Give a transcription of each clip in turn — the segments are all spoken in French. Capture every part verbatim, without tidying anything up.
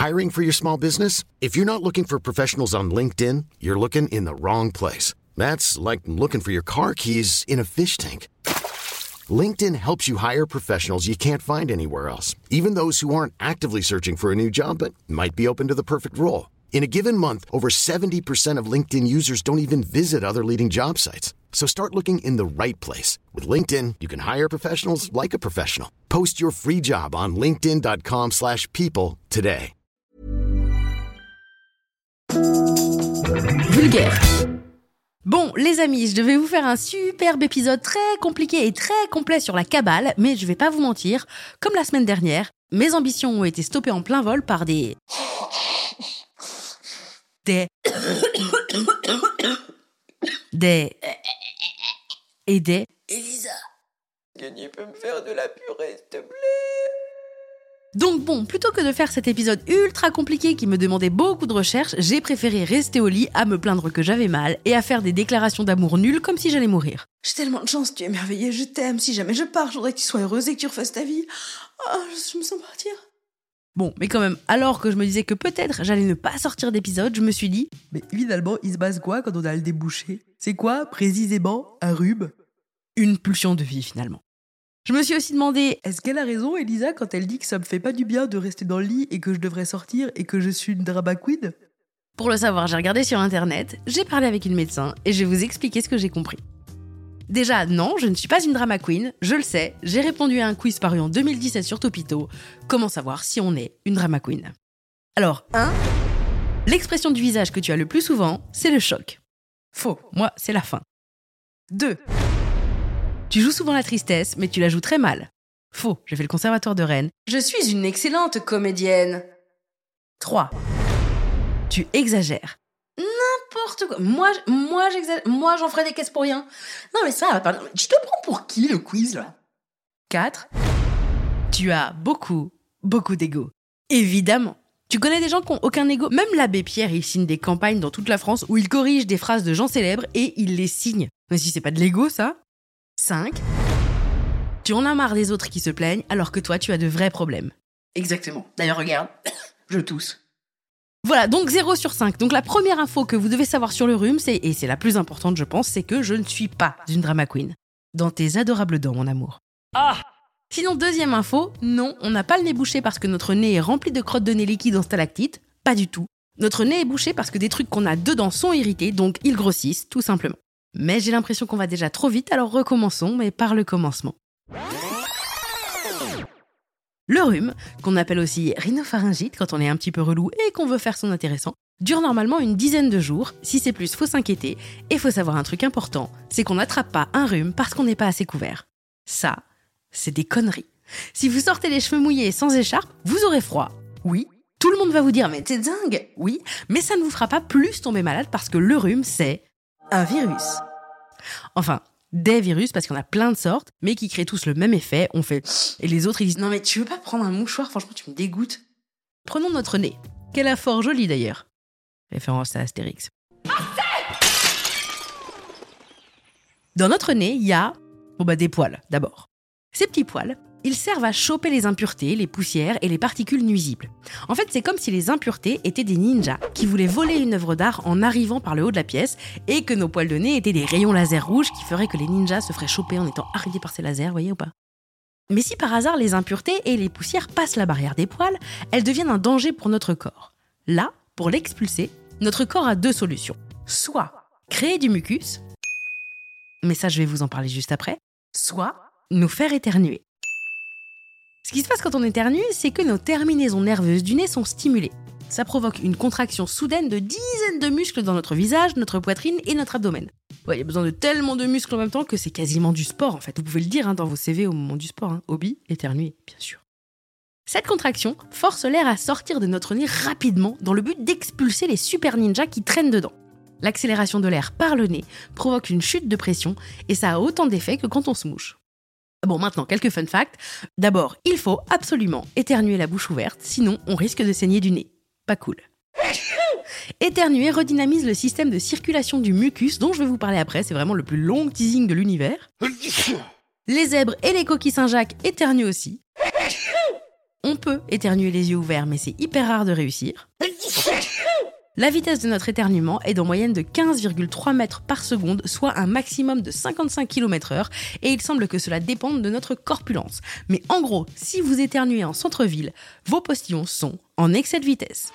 Hiring for your small business? If you're not looking for professionals on LinkedIn, you're looking in the wrong place. That's like looking for your car keys in a fish tank. LinkedIn helps you hire professionals you can't find anywhere else, even those who aren't actively searching for a new job but might be open to the perfect role. In a given month, over seventy percent of LinkedIn users don't even visit other leading job sites. So start looking in the right place. With LinkedIn, you can hire professionals like a professional. Post your free job on linkedin dot com slash people today. Vulgaire. Bon, les amis, je devais vous faire un superbe épisode très compliqué et très complet sur la Kabbale, mais je vais pas vous mentir, comme la semaine dernière, mes ambitions ont été stoppées en plein vol par des... Des... Des... Et des... Elisa, tu peux me faire de la purée, s'il te plaît? Donc bon, plutôt que de faire cet épisode ultra compliqué qui me demandait beaucoup de recherche, j'ai préféré rester au lit à me plaindre que j'avais mal et à faire des déclarations d'amour nulles comme si j'allais mourir. J'ai tellement de chance, tu es merveilleux, je t'aime. Si jamais je pars, je voudrais que tu sois heureuse et que tu refasses ta vie. Oh, je me sens partir. Bon, mais quand même, alors que je me disais que peut-être j'allais ne pas sortir d'épisode, je me suis dit... Mais finalement, il se passe quoi quand on a le débouché? C'est quoi, précisément, un rhume? Une pulsion de vie, finalement. Je me suis aussi demandé... Est-ce qu'elle a raison, Elisa, quand elle dit que ça me fait pas du bien de rester dans le lit et que je devrais sortir et que je suis une drama queen? Pour le savoir, j'ai regardé sur internet, j'ai parlé avec une médecin et je vais vous expliquer ce que j'ai compris. Déjà, non, je ne suis pas une drama queen, je le sais, j'ai répondu à un quiz paru en deux mille dix-sept sur Topito. Comment savoir si on est une drama queen? Alors, un, l'expression du visage que tu as le plus souvent, c'est le choc. Faux, moi, c'est la faim. deux, tu joues souvent la tristesse, mais tu la joues très mal. Faux, j'ai fait le conservatoire de Rennes. Je suis une excellente comédienne. trois, tu exagères. N'importe quoi. Moi, moi, j'exagère. Moi, j'en ferai des caisses pour rien. Non, mais ça, pardon. Tu te prends pour qui, le quiz, là? quatre, tu as beaucoup, beaucoup d'ego. Évidemment. Tu connais des gens qui n'ont aucun ego. Même l'abbé Pierre, il signe des campagnes dans toute la France où il corrige des phrases de gens célèbres et il les signe. Mais si c'est pas de l'ego, ça. cinq, tu en as marre des autres qui se plaignent alors que toi, tu as de vrais problèmes. Exactement. D'ailleurs, regarde, je tousse. Voilà, donc zéro sur cinq. Donc la première info que vous devez savoir sur le rhume, c'est, et c'est la plus importante je pense, c'est que je ne suis pas une drama queen. Dans tes adorables dents, mon amour. Ah! Sinon, deuxième info, non, on n'a pas le nez bouché parce que notre nez est rempli de crottes de nez liquides en stalactites. Pas du tout. Notre nez est bouché parce que des trucs qu'on a dedans sont irrités, donc ils grossissent, tout simplement. Mais j'ai l'impression qu'on va déjà trop vite, alors recommençons, mais par le commencement. Le rhume, qu'on appelle aussi rhinopharyngite quand on est un petit peu relou et qu'on veut faire son intéressant, dure normalement une dizaine de jours. Si c'est plus, faut s'inquiéter. Et faut savoir un truc important, c'est qu'on n'attrape pas un rhume parce qu'on n'est pas assez couvert. Ça, c'est des conneries. Si vous sortez les cheveux mouillés sans écharpe, vous aurez froid. Oui, tout le monde va vous dire « mais t'es dingue !» Oui, mais ça ne vous fera pas plus tomber malade parce que le rhume, c'est un virus. Enfin, des virus, parce qu'il y en a plein de sortes, mais qui créent tous le même effet. On fait... Et les autres, ils disent « non mais tu veux pas prendre un mouchoir? Franchement, tu me dégoûtes. » Prenons notre nez, qu'elle a fort joli d'ailleurs. Référence à Astérix. Dans notre nez, il y a bon bah, des poils, d'abord. Ces petits poils, ils servent à choper les impuretés, les poussières et les particules nuisibles. En fait, c'est comme si les impuretés étaient des ninjas qui voulaient voler une œuvre d'art en arrivant par le haut de la pièce et que nos poils de nez étaient des rayons laser rouges qui feraient que les ninjas se feraient choper en étant arrêtés par ces lasers, voyez ou pas? Mais si par hasard les impuretés et les poussières passent la barrière des poils, elles deviennent un danger pour notre corps. Là, pour l'expulser, notre corps a deux solutions. Soit créer du mucus, mais ça je vais vous en parler juste après, soit nous faire éternuer. Ce qui se passe quand on éternue, c'est que nos terminaisons nerveuses du nez sont stimulées. Ça provoque une contraction soudaine de dizaines de muscles dans notre visage, notre poitrine et notre abdomen. Ouais, il y a besoin de tellement de muscles en même temps que c'est quasiment du sport en fait. Vous pouvez le dire hein, dans vos C V au moment du sport. Hein. Hobby, éternuer, bien sûr. Cette contraction force l'air à sortir de notre nez rapidement dans le but d'expulser les super ninjas qui traînent dedans. L'accélération de l'air par le nez provoque une chute de pression et ça a autant d'effet que quand on se mouche. Bon, maintenant, quelques fun facts. D'abord, il faut absolument éternuer la bouche ouverte, sinon on risque de saigner du nez. Pas cool. Éternuer redynamise le système de circulation du mucus, dont je vais vous parler après, c'est vraiment le plus long teasing de l'univers. Les zèbres et les coquilles Saint-Jacques éternuent aussi. On peut éternuer les yeux ouverts, mais c'est hyper rare de réussir. La vitesse de notre éternuement est en moyenne de quinze virgule trois mètres par seconde, soit un maximum de cinquante-cinq kilomètres heure, et il semble que cela dépende de notre corpulence. Mais en gros, si vous éternuez en centre-ville, vos postillons sont en excès de vitesse.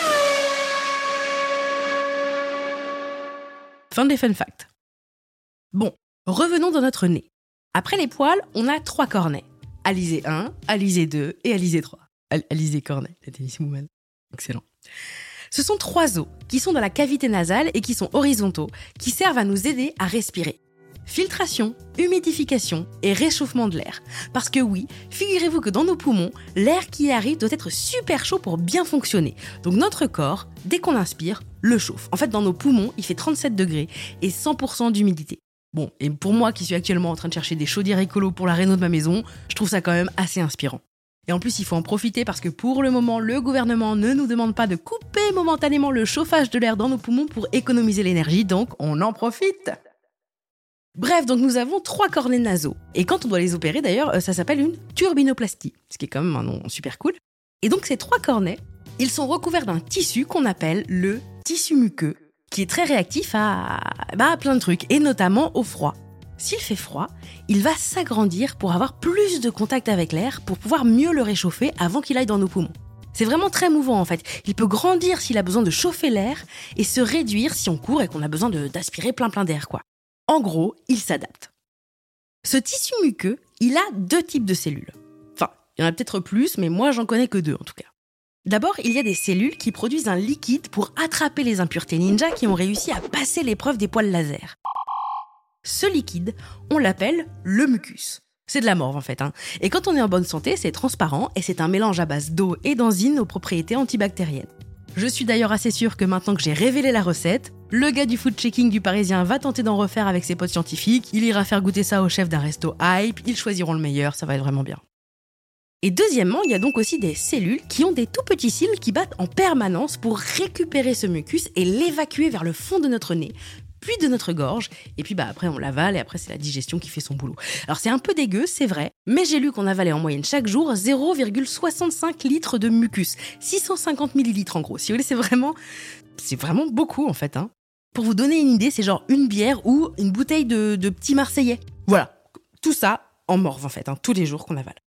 Fin des fun facts. Bon, revenons dans notre nez. Après les poils, on a trois cornets. Alizé un, Alizé deux et Alizé trois. Al- Alizé cornet, la Tennis Woman. Excellent. Ce sont trois os qui sont dans la cavité nasale et qui sont horizontaux, qui servent à nous aider à respirer. Filtration, humidification et réchauffement de l'air. Parce que oui, figurez-vous que dans nos poumons, l'air qui y arrive doit être super chaud pour bien fonctionner. Donc notre corps, dès qu'on inspire, le chauffe. En fait, dans nos poumons, il fait trente-sept degrés et cent pour cent d'humidité. Bon, et pour moi qui suis actuellement en train de chercher des chaudières écolo pour la réno de ma maison, je trouve ça quand même assez inspirant. Et en plus, il faut en profiter parce que pour le moment, le gouvernement ne nous demande pas de couper momentanément le chauffage de l'air dans nos poumons pour économiser l'énergie, donc on en profite. Bref, donc nous avons trois cornets nasaux. Et quand on doit les opérer, d'ailleurs, ça s'appelle une turbinoplastie, ce qui est quand même un nom super cool. Et donc ces trois cornets, ils sont recouverts d'un tissu qu'on appelle le tissu muqueux, qui est très réactif à, bah, à plein de trucs, et notamment au froid. S'il fait froid, il va s'agrandir pour avoir plus de contact avec l'air, pour pouvoir mieux le réchauffer avant qu'il aille dans nos poumons. C'est vraiment très mouvant en fait. Il peut grandir s'il a besoin de chauffer l'air, et se réduire si on court et qu'on a besoin de, d'aspirer plein plein d'air, quoi. En gros, il s'adapte. Ce tissu muqueux, il a deux types de cellules. Enfin, il y en a peut-être plus, mais moi j'en connais que deux en tout cas. D'abord, il y a des cellules qui produisent un liquide pour attraper les impuretés ninja qui ont réussi à passer l'épreuve des poils laser. Ce liquide, on l'appelle le mucus. C'est de la morve en fait, hein. Et quand on est en bonne santé, c'est transparent et c'est un mélange à base d'eau et d'enzymes aux propriétés antibactériennes. Je suis d'ailleurs assez sûre que maintenant que j'ai révélé la recette, le gars du food checking du Parisien va tenter d'en refaire avec ses potes scientifiques, il ira faire goûter ça au chef d'un resto hype, ils choisiront le meilleur, ça va être vraiment bien. Et deuxièmement, il y a donc aussi des cellules qui ont des tout petits cils qui battent en permanence pour récupérer ce mucus et l'évacuer vers le fond de notre nez, puis de notre gorge, et puis bah après on l'avale et après c'est la digestion qui fait son boulot. Alors c'est un peu dégueu, c'est vrai, mais j'ai lu qu'on avalait en moyenne chaque jour zéro virgule soixante-cinq litres de mucus, six cent cinquante millilitres en gros. Si vous voulez, c'est vraiment, c'est vraiment beaucoup en fait, hein. Pour vous donner une idée, c'est genre une bière ou une bouteille de, de petits Marseillais. Voilà, tout ça en morve en fait, hein, tous les jours qu'on avale.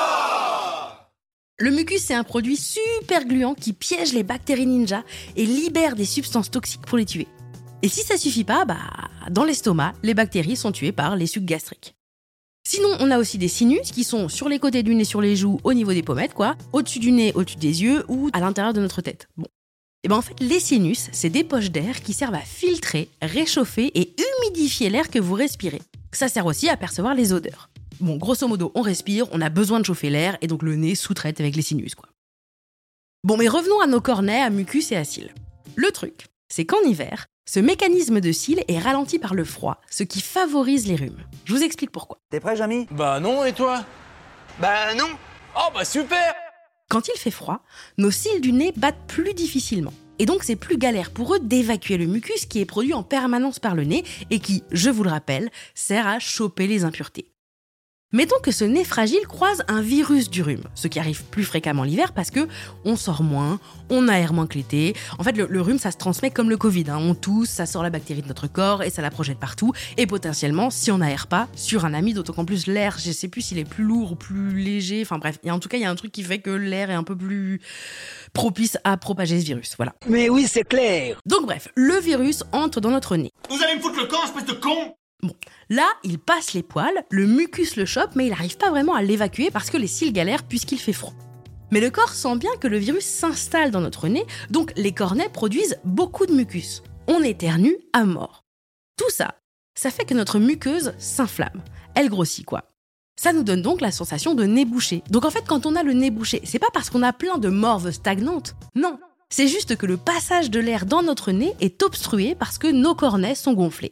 Le mucus, c'est un produit super gluant qui piège les bactéries ninja et libère des substances toxiques pour les tuer. Et si ça suffit pas, bah, dans l'estomac, les bactéries sont tuées par les sucs gastriques. Sinon, on a aussi des sinus qui sont sur les côtés du nez, sur les joues, au niveau des pommettes, quoi, au-dessus du nez, au-dessus des yeux ou à l'intérieur de notre tête. Bon. Et ben en fait, les sinus, c'est des poches d'air qui servent à filtrer, réchauffer et humidifier l'air que vous respirez. Ça sert aussi à percevoir les odeurs. Bon, grosso modo, on respire, on a besoin de chauffer l'air, et donc le nez sous-traite avec les sinus, quoi. Bon, mais revenons à nos cornets, à mucus et à cils. Le truc, c'est qu'en hiver, ce mécanisme de cils est ralenti par le froid, ce qui favorise les rhumes. Je vous explique pourquoi. T'es prêt, Jamy ? Bah non, et toi ? Bah non. Oh bah super ! Quand il fait froid, nos cils du nez battent plus difficilement. Et donc c'est plus galère pour eux d'évacuer le mucus qui est produit en permanence par le nez et qui, je vous le rappelle, sert à choper les impuretés. Mettons que ce nez fragile croise un virus du rhume, ce qui arrive plus fréquemment l'hiver parce que on sort moins, on aère moins que l'été. En fait, le, le rhume, ça se transmet comme le Covid, hein. On tousse, ça sort la bactérie de notre corps et ça la projette partout. Et potentiellement, si on n'aère pas, sur un ami, d'autant qu'en plus l'air, je sais plus s'il est plus lourd ou plus léger. Enfin bref, en tout cas, il y a un truc qui fait que l'air est un peu plus propice à propager ce virus. Voilà. Mais oui, c'est clair. Donc bref, le virus entre dans notre nez. Vous allez me foutre le camp, espèce de con! Bon, là, il passe les poils, le mucus le chope, mais il n'arrive pas vraiment à l'évacuer parce que les cils galèrent puisqu'il fait froid. Mais le corps sent bien que le virus s'installe dans notre nez, donc les cornets produisent beaucoup de mucus. On éternue à mort. Tout ça, ça fait que notre muqueuse s'inflamme. Elle grossit, quoi. Ça nous donne donc la sensation de nez bouché. Donc en fait, quand on a le nez bouché, c'est pas parce qu'on a plein de morves stagnantes, non. C'est juste que le passage de l'air dans notre nez est obstrué parce que nos cornets sont gonflés.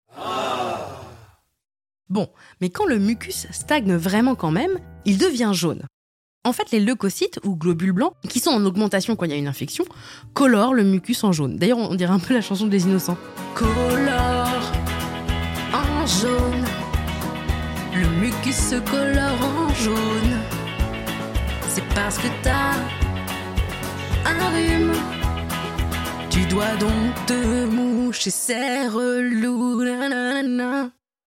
Bon, mais quand le mucus stagne vraiment quand même, il devient jaune. En fait, les leucocytes, ou globules blancs, qui sont en augmentation quand il y a une infection, colorent le mucus en jaune. D'ailleurs, on dirait un peu la chanson des Innocents. Colore en jaune, le mucus se colore en jaune. C'est parce que t'as un rhume. Tu dois donc te moucher, c'est relou. Nanana.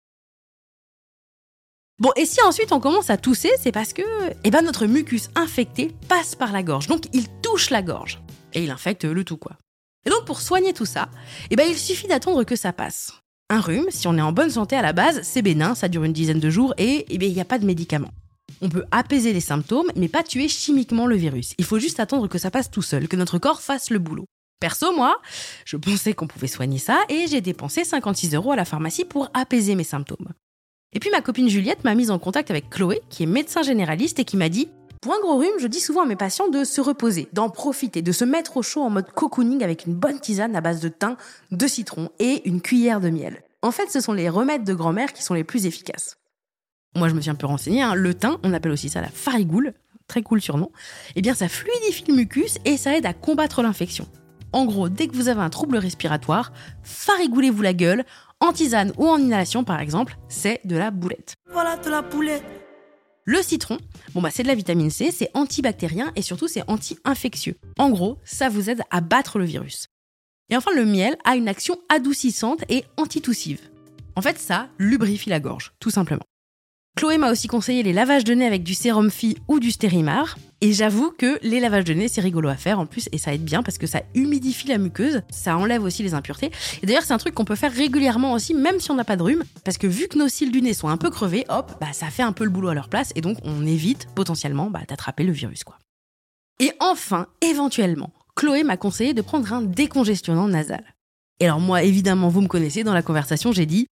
Bon, et si ensuite on commence à tousser, c'est parce que eh ben, notre mucus infecté passe par la gorge, donc il touche la gorge et il infecte le tout, quoi. Et donc pour soigner tout ça, eh ben, il suffit d'attendre que ça passe. Un rhume, si on est en bonne santé à la base, c'est bénin, ça dure une dizaine de jours et eh ben, il n'y a pas de médicaments. On peut apaiser les symptômes, mais pas tuer chimiquement le virus. Il faut juste attendre que ça passe tout seul, que notre corps fasse le boulot. Perso, moi, je pensais qu'on pouvait soigner ça et j'ai dépensé cinquante-six euros à la pharmacie pour apaiser mes symptômes. Et puis ma copine Juliette m'a mise en contact avec Chloé, qui est médecin généraliste et qui m'a dit « Pour un gros rhume, je dis souvent à mes patients de se reposer, d'en profiter, de se mettre au chaud en mode cocooning avec une bonne tisane à base de thym, de citron et une cuillère de miel. En fait, ce sont les remèdes de grand-mère qui sont les plus efficaces. » Moi, je me suis un peu renseignée, hein. Le thym, on appelle aussi ça la farigoule, très cool surnom, eh bien ça fluidifie le mucus et ça aide à combattre l'infection. En gros, dès que vous avez un trouble respiratoire, farigoulez-vous la gueule, en tisane ou en inhalation par exemple, c'est de la boulette. Voilà de la boulette. Le citron, bon bah c'est de la vitamine C, c'est antibactérien et surtout c'est anti-infectieux. En gros, ça vous aide à battre le virus. Et enfin, le miel a une action adoucissante et antitoussive. En fait, ça lubrifie la gorge, tout simplement. Chloé m'a aussi conseillé les lavages de nez avec du sérum Phi ou du Stérimar. Et j'avoue que les lavages de nez, c'est rigolo à faire en plus et ça aide bien parce que ça humidifie la muqueuse, ça enlève aussi les impuretés. Et d'ailleurs, c'est un truc qu'on peut faire régulièrement aussi, même si on n'a pas de rhume, parce que vu que nos cils du nez sont un peu crevés, hop, bah ça fait un peu le boulot à leur place et donc on évite potentiellement bah, d'attraper le virus, quoi. Et enfin, éventuellement, Chloé m'a conseillé de prendre un décongestionnant nasal. Et alors moi, évidemment, vous me connaissez, dans la conversation, j'ai dit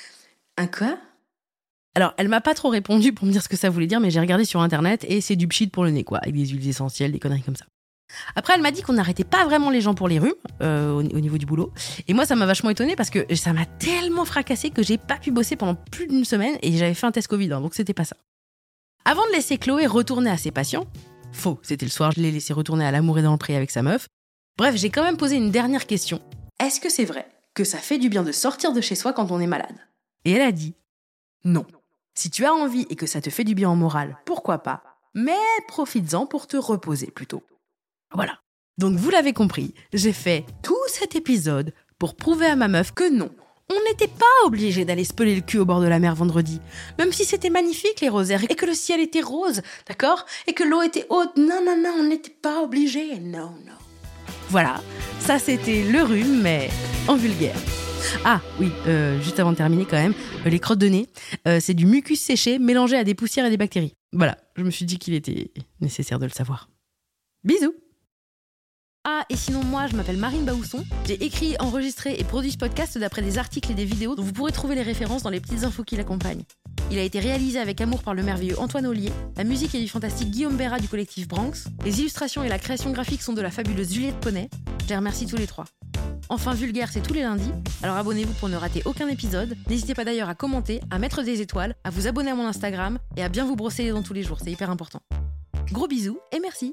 « Un quoi ?» Alors, elle m'a pas trop répondu pour me dire ce que ça voulait dire, mais j'ai regardé sur internet et c'est du pchit pour le nez, quoi, avec des huiles essentielles, des conneries comme ça. Après, elle m'a dit qu'on n'arrêtait pas vraiment les gens pour les rhumes, euh, au, au niveau du boulot. Et moi, ça m'a vachement étonnée parce que ça m'a tellement fracassé que j'ai pas pu bosser pendant plus d'une semaine et j'avais fait un test Covid, hein, donc c'était pas ça. Avant de laisser Chloé retourner à ses patients, faux, c'était le soir, je l'ai laissé retourner à l'amour et dans le pré avec sa meuf. Bref, j'ai quand même posé une dernière question. Est-ce que c'est vrai que ça fait du bien de sortir de chez soi quand on est malade ? Et elle a dit non. Si tu as envie et que ça te fait du bien en moral, pourquoi pas ? Mais profites-en pour te reposer plutôt. Voilà. Donc vous l'avez compris, j'ai fait tout cet épisode pour prouver à ma meuf que non, on n'était pas obligé d'aller se peler le cul au bord de la mer vendredi. Même si c'était magnifique les rosaires et que le ciel était rose, d'accord ? Et que l'eau était haute. Non, non, non, on n'était pas obligé. Non, non. Voilà, ça c'était le rhume, mais en vulgaire. Ah oui, euh, juste avant de terminer quand même, euh, les crottes de nez, euh, c'est du mucus séché mélangé à des poussières et des bactéries. Voilà, je me suis dit qu'il était nécessaire de le savoir. Bisous. Ah, et sinon moi, je m'appelle Marine Baousson. J'ai écrit, enregistré et produit ce podcast d'après des articles et des vidéos dont vous pourrez trouver les références dans les petites infos qui l'accompagnent. Il a été réalisé avec amour par le merveilleux Antoine Ollier. La musique est du fantastique Guillaume Béra du collectif Branx. Les illustrations et la création graphique sont de la fabuleuse Juliette Poney. Je les remercie tous les trois. Enfin, Vulgaire, c'est tous les lundis, alors abonnez-vous pour ne rater aucun épisode. N'hésitez pas d'ailleurs à commenter, à mettre des étoiles, à vous abonner à mon Instagram et à bien vous brosser les dents tous les jours, c'est hyper important. Gros bisous et merci.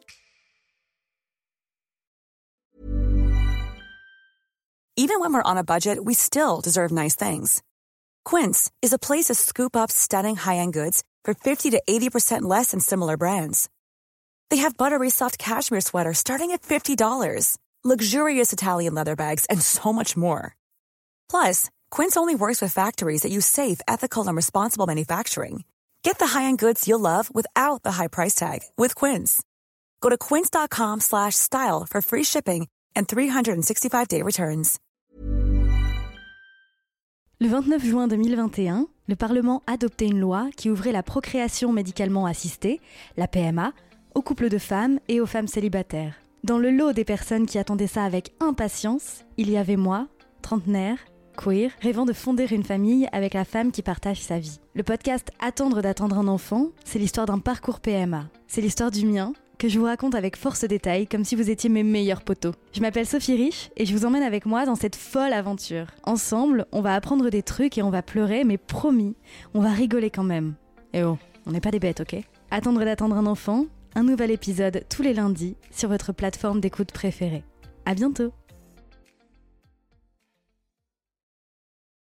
Even when we're on a budget, we still deserve nice things. Quince is a place to scoop up stunning high-end goods for fifty to eighty percent less than similar brands. They have buttery soft cashmere sweaters starting at fifty dollars. Luxurious Italian leather bags, and so much more. Plus, Quince only works with factories that use safe, ethical, and responsible manufacturing. Get the high-end goods you'll love without the high price tag with Quince. Go to quince.com slash style for free shipping and three sixty-five day returns. Le vingt-neuf juin deux mille vingt et un, le Parlement adoptait une loi qui ouvrait la procréation médicalement assistée, la P M A, aux couples de femmes et aux femmes célibataires. Dans le lot des personnes qui attendaient ça avec impatience, il y avait moi, trentenaire, queer, rêvant de fonder une famille avec la femme qui partage sa vie. Le podcast Attendre d'attendre un enfant, c'est l'histoire d'un parcours P M A. C'est l'histoire du mien, que je vous raconte avec force détail, comme si vous étiez mes meilleurs potos. Je m'appelle Sophie Rich et je vous emmène avec moi dans cette folle aventure. Ensemble, on va apprendre des trucs et on va pleurer, mais promis, on va rigoler quand même. Et oh, on n'est pas des bêtes, ok ? Attendre d'attendre un enfant, un nouvel épisode tous les lundis sur votre plateforme d'écoute préférée. À bientôt.